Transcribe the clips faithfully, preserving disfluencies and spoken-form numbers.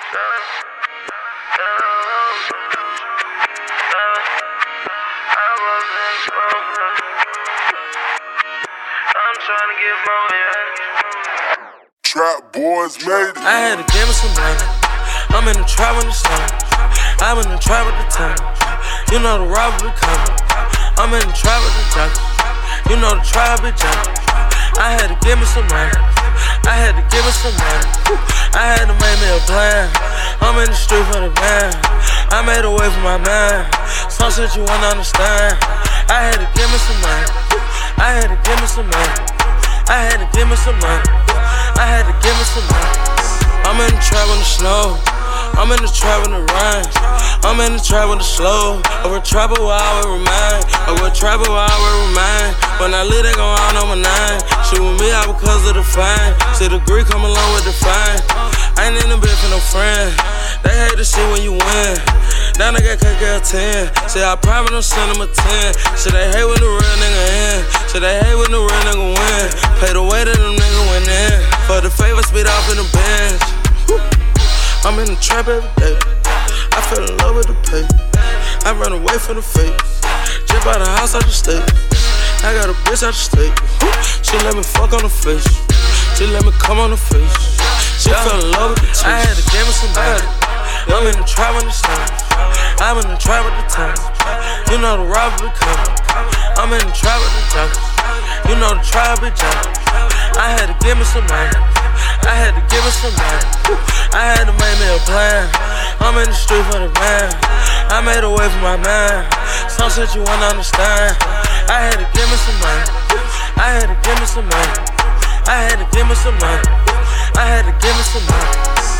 Trap boys made it. I had to give me some money. I'm in the trap in the sun. I'm in the trap at the time. You know the robbery coming. I'm in the trap with the junkies. You know the tribe be jumping. I had to give me some money. I had to give me some money. I had to make me a plan. I'm in the street for the van. I made a way for my man. Some shit you wanna understand. I had to give me some money. I had to give me some money. I had to give me some money. I had to give me some money. I'm in the trap in the snow. I'm in the trap in the rain. I'm in the trap with the slow. Over trapper where I will remain. Over trapper where I will remain. When I leave, they gon' all know my name. Shit with me out because of the fame. See the Greek come along with the fame. I ain't in the bed for no friend. They hate the shit when you win. Now they got K K a ten. Say I promise them send them a ten. Shit they hate when the real nigga in. Shit they hate when the real nigga win. Pay the way that them nigga went in. For the favor, speed off in the bench. I'm in the trap every day. I fell in love with the pay. I run away from the fake. Just bought a house out the state. I got a bitch out the state. She let me fuck on the face. She let me come on the face. She yeah. Fell in love with the chase. I had to give me some money. I'm in the trap in the sun. I'm in the trap at the time. You know the robbery coming. I'm in the trap with the junkies. You know the tribe be jumping. I had to give me some money. I had to give me some money. I had to make me a plan. I'm in the street for the van. I made a way for my man. Some shit you wanna understand. I had to give me some money. I had to give me some money. I had to give me some money. I had to give me some money.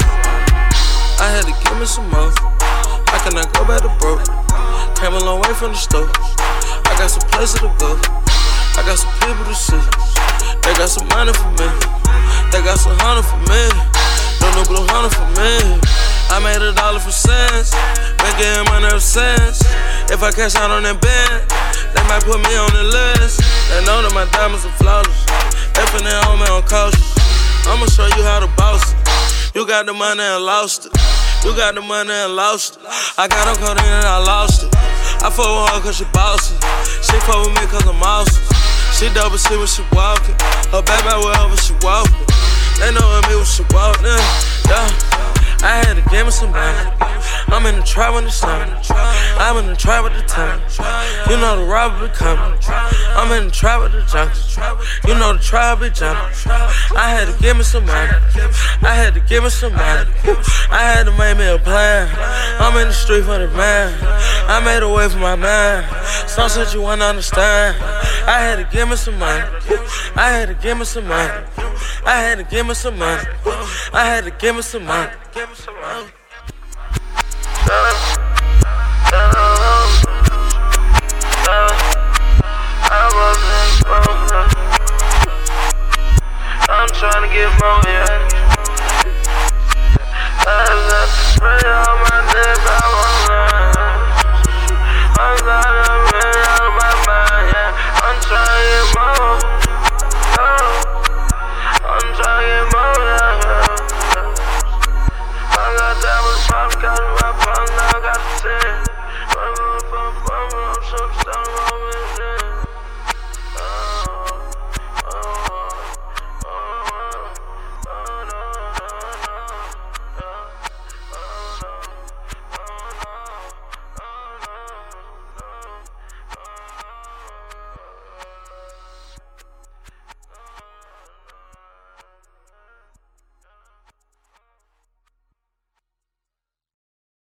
I had to give me some more. I cannot go back to broke. Came a long way from the stove. I got some places to go. I got some people to see. They got some money for me. They got some honey for me. No new blue honey for me. I made a dollar for cents. Been getting money ever since. If I cash out on that band, they might put me on the list. They know that my diamonds are flawless. They finna on me on cautious. I'ma show you how to boss it. You got the money and lost it. You got the money and lost it. I got her caught in and I lost it. I fuck with her cause she bossy. She fuck with me cause I'm awesome. She double C when she walkin'. Her baby wherever she walkin'. They know me when she walkin'. Yeah. I had to give me some money. I'm in the trap in the sun. I'm in the trap at the time. You know the robbery coming. I'm in the trap with the junkies. You know the tribe be jumping. I had to give me some money. I had to give me some money. I had to make me a plan. I'm in the street for the man. I made a way for my man. Some shit you wanna understand. I had to give me some money. I had to give me some money. I had to give me some money. I had to give me some money. Give me some money. I'm trying to get more, yeah.